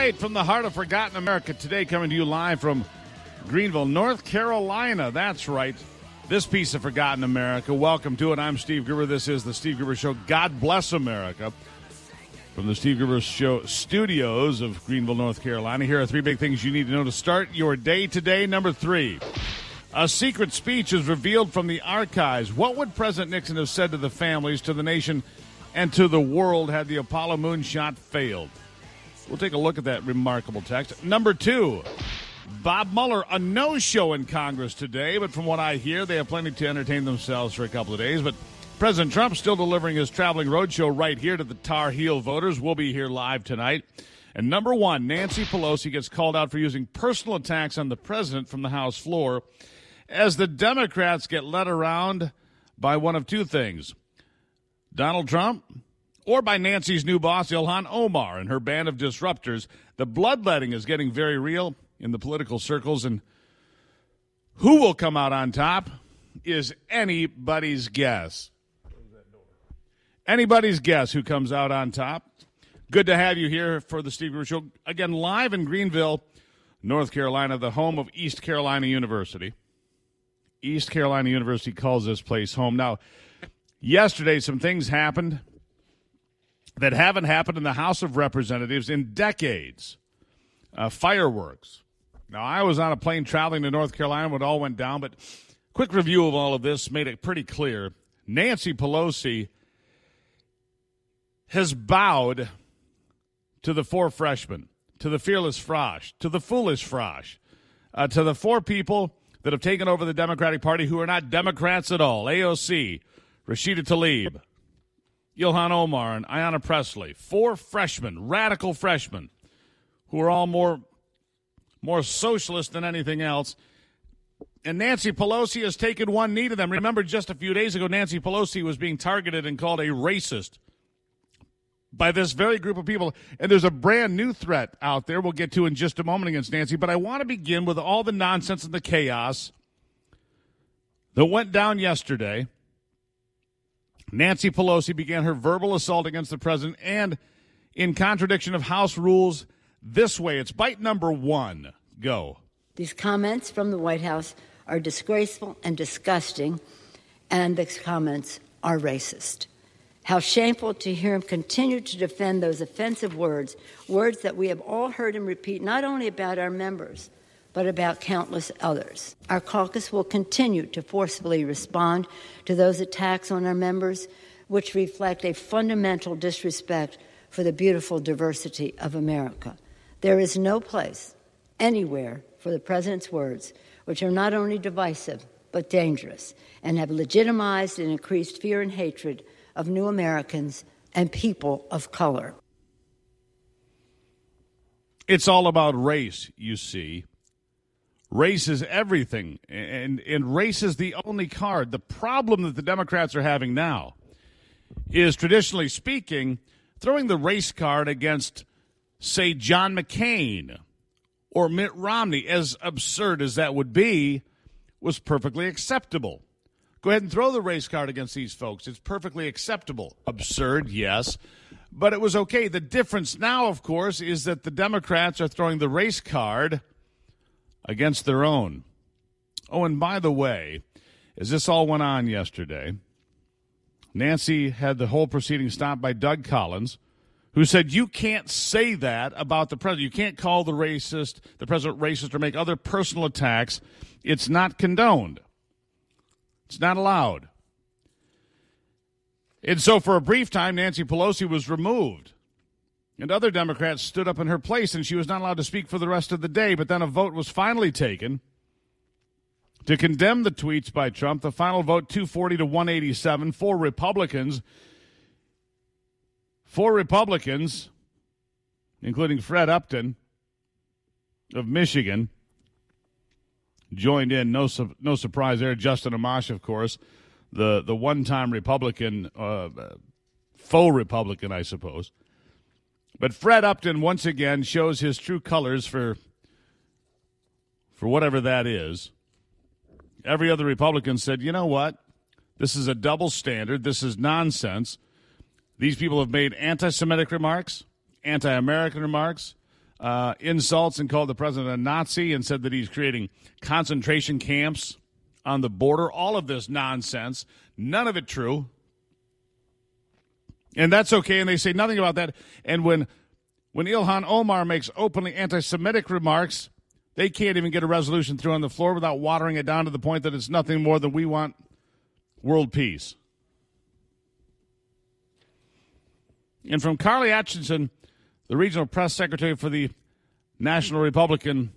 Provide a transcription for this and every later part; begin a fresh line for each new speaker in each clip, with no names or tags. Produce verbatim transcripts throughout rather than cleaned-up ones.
right, from the heart of Forgotten America today, coming to you live from Greenville, North Carolina. That's right. This piece of Forgotten America. Welcome to it. I'm Steve Gruber. This is the Steve Gruber Show. God bless America. From the Steve Gruber Show studios of Greenville, North Carolina, here are three big things you need to know to start your day today. Number three, a secret speech is revealed from the archives. What would President Nixon have said to the families, to the nation, and to the world had the Apollo moonshot failed? We'll take a look at that remarkable text. Number two, Bob Mueller, a no-show in Congress today, but from what I hear, they have plenty to entertain themselves for a couple of days. But President Trump still delivering his traveling roadshow right here to the Tar Heel voters. We'll be here live tonight. And number one, Nancy Pelosi gets called out for using personal attacks on the president from the House floor as the Democrats get led around by one of two things, Donald Trump or by Nancy's new boss, Ilhan Omar, and her band of disruptors. The bloodletting is getting very real in the political circles, and who will come out on top is anybody's guess. Anybody's guess who comes out on top. Good to have you here for the Steve Gruber Show. Again, live in Greenville, North Carolina, the home of East Carolina University. East Carolina University calls this place home. Now, yesterday some things happened that haven't happened in the House of Representatives in decades. Uh, fireworks. Now, I was on a plane traveling to North Carolina when it all went down, but quick review of all of this made it pretty clear. Nancy Pelosi has bowed to the four freshmen, to the fearless Frosh, to the foolish Frosh, uh, to the four people that have taken over the Democratic Party who are not Democrats at all. A O C, Rashida Tlaib, Ilhan Omar, and Ayanna Pressley. Four freshmen, radical freshmen, who are all more, more socialist than anything else. And Nancy Pelosi has taken one knee to them. Remember, just a few days ago, Nancy Pelosi was being targeted and called a racist by this very group of people. And there's a brand new threat out there we'll get to in just a moment against Nancy. But I want to begin with all the nonsense and the chaos that went down yesterday. Nancy Pelosi began her verbal assault against the president, and in contradiction of House rules, this way. It's bite number one. Go.
These comments from the White House are disgraceful and disgusting, and the comments are racist. How shameful to hear him continue to defend those offensive words, words that we have all heard him repeat not only about our members, but about countless others. Our caucus will continue to forcefully respond to those attacks on our members, which reflect a fundamental disrespect for the beautiful diversity of America. There is no place anywhere for the president's words, which are not only divisive, but dangerous, and have legitimized and increased fear and hatred of new Americans and people of color.
It's all about race, you see. Race is everything, and, and race is the only card. The problem that the Democrats are having now is, traditionally speaking, throwing the race card against, say, John McCain or Mitt Romney, as absurd as that would be, was perfectly acceptable. Go ahead and throw the race card against these folks. It's perfectly acceptable. Absurd, yes, but it was okay. The difference now, of course, is that the Democrats are throwing the race card against their own. Oh, and by the way, as this all went on yesterday, Nancy had the whole proceeding stopped by Doug Collins, who said, you can't say that about the president. You can't call the racist, the president racist, or make other personal attacks. It's not condoned. It's not allowed. And so for a brief time, Nancy Pelosi was removed. And other Democrats stood up in her place, and she was not allowed to speak for the rest of the day. But then a vote was finally taken to condemn the tweets by Trump. The final vote, two forty to one eighty-seven, for Republicans. Four Republicans, including Fred Upton of Michigan, joined in. No, su- no surprise there. Justin Amash, of course, the, the one-time Republican, uh, faux Republican, I suppose. But Fred Upton, once again, shows his true colors for, for whatever that is. Every other Republican said, you know what? This is a double standard. This is nonsense. These people have made anti-Semitic remarks, anti-American remarks, uh, insults and called the president a Nazi and said that he's creating concentration camps on the border. All of this nonsense. None of it true. And that's okay, and they say nothing about that. And when when Ilhan Omar makes openly anti-Semitic remarks, they can't even get a resolution through on the floor without watering it down to the point that it's nothing more than we want world peace. And from Carly Atchison, the regional press secretary for the National Republican,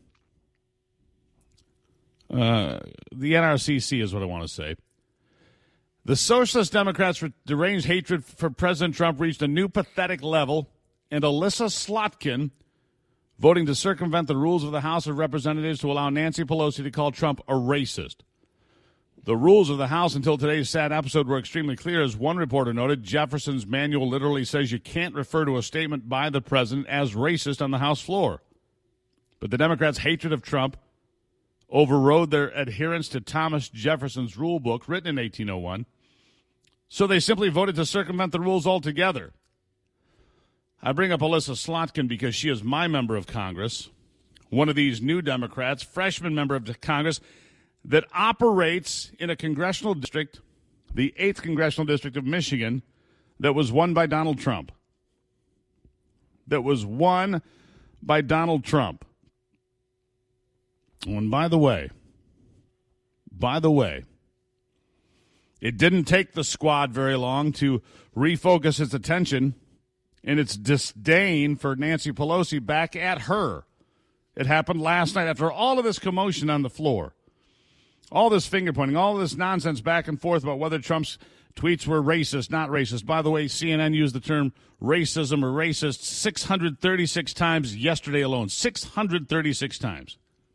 uh, the N R C C is what I want to say. The Socialist Democrats' deranged hatred for President Trump reached a new pathetic level, and Alyssa Slotkin voting to circumvent the rules of the House of Representatives to allow Nancy Pelosi to call Trump a racist. The rules of the House until today's sad episode were extremely clear. As one reporter noted, Jefferson's manual literally says you can't refer to a statement by the president as racist on the House floor. But the Democrats' hatred of Trump overrode their adherence to Thomas Jefferson's rule book, written in eighteen oh one. So they simply voted to circumvent the rules altogether. I bring up Alyssa Slotkin because she is my member of Congress, one of these new Democrats, freshman member of Congress, that operates in a congressional district, the eighth Congressional District of Michigan, that was won by Donald Trump. That was won by Donald Trump. And by the way, by the way, it didn't take the squad very long to refocus its attention and its disdain for Nancy Pelosi back at her. It happened last night after all of this commotion on the floor. All this finger pointing, all this nonsense back and forth about whether Trump's tweets were racist, not racist. By the way, C N N used the term racism or racist six hundred thirty-six times yesterday alone. six hundred thirty-six times.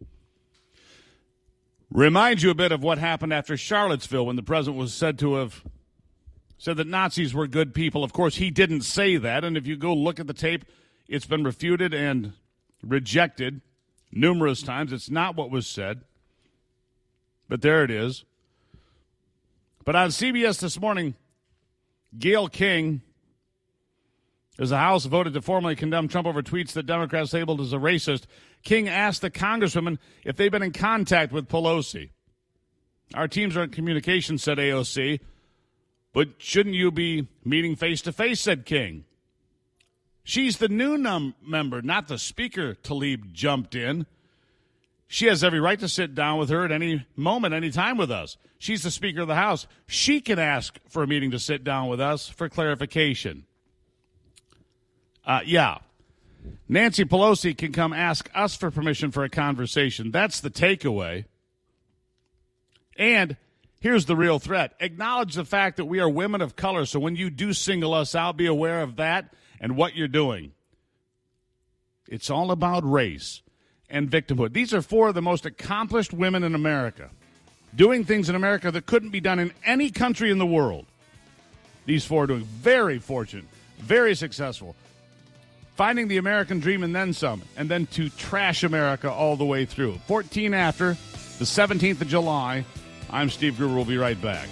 Remind you a bit of what happened after Charlottesville when the president was said to have said that Nazis were good people. Of course, he didn't say that, and if you go look at the tape, it's been refuted and rejected numerous times. It's not what was said, but there it is. But on C B S this morning, Gayle King, as the House voted to formally condemn Trump over tweets that Democrats labeled as a racist, King asked the congresswomen if they've been in contact with Pelosi. Our teams are in communication, said A O C. But shouldn't you be meeting face-to-face, said King. She's the new num- member, not the speaker, Tlaib jumped in. She has every right to sit down with her at any moment, any time with us. She's the Speaker of the House. She can ask for a meeting to sit down with us for clarification. Uh, yeah. Nancy Pelosi can come ask us for permission for a conversation. That's the takeaway. And here's the real threat. Acknowledge the fact that we are women of color, so when you do single us out, be aware of that and what you're doing. It's all about race and victimhood. These are four of the most accomplished women in America, doing things in America that couldn't be done in any country in the world. These four are doing very fortunate, very successful, finding the American dream and then some, and then to trash America all the way through. fourteen after, the seventeenth of July. I'm Steve Gruber. We'll be right back.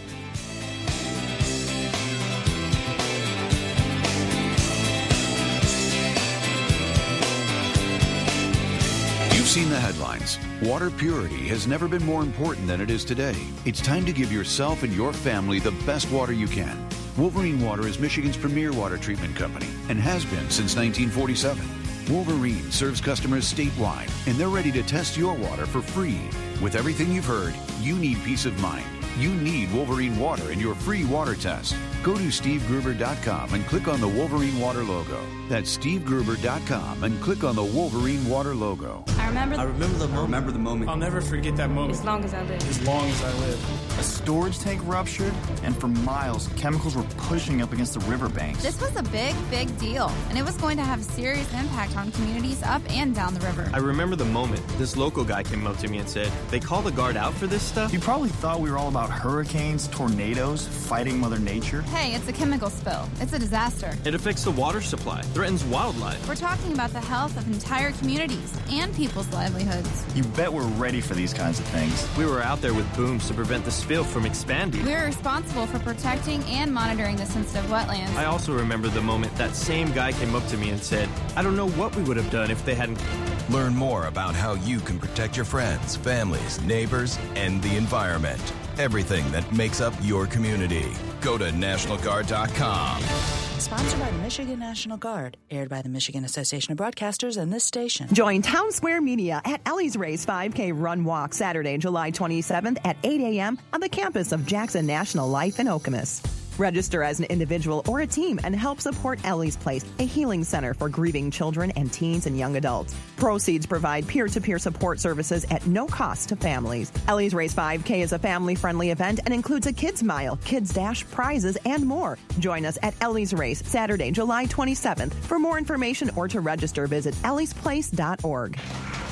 You've seen the headlines. Water purity has never been more important than it is today. It's time to give yourself and your family the best water you can. Wolverine Water is Michigan's premier water treatment company and has been since nineteen forty-seven. Wolverine serves customers statewide, and they're ready to test your water for free. With everything you've heard, you need peace of mind. You need Wolverine Water in your free water test. Go to steve gruber dot com and click on the Wolverine Water logo. That's steve gruber dot com and click on the Wolverine Water logo.
I remember.
I remember the moment.
I remember the moment.
I'll never forget that moment.
As long as I live.
As long as I live.
A storage tank ruptured, and for miles, chemicals were pushing up against the riverbanks.
This was a big, big deal, and it was going to have a serious impact on communities up and down the river.
I remember the moment this local guy came up to me and said, "They call the guard out for this stuff?"
You probably thought we were all about hurricanes, tornadoes, fighting Mother Nature.
Hey, it's a chemical spill. It's a disaster.
It affects the water supply, threatens wildlife.
We're talking about the health of entire communities and people people's livelihoods.
You bet we're ready for these kinds of things.
We were out there with booms to prevent the spill from expanding.
We are responsible for protecting and monitoring the sensitive wetlands.
I also remember the moment that same guy came up to me and said, I don't know what we would have done if they hadn't...
Learn more about how you can protect your friends, families, neighbors, and the environment. Everything that makes up your community. Go to National Guard dot com.
Sponsored by the Michigan National Guard. Aired by the Michigan Association of Broadcasters and this station.
Join Town Square Media at Ellie's Race five K Run Walk Saturday, July twenty-seventh at eight a.m. on the campus of Jackson National Life in Okemos. Register as an individual or a team and help support Ellie's Place, a healing center for grieving children and teens and young adults. Proceeds provide peer-to-peer support services at no cost to families. Ellie's Race five K is a family-friendly event and includes a kids mile, kids dash, prizes, and more. Join us at Ellie's Race Saturday, July twenty-seventh. For more information or to register, visit ellies place dot org.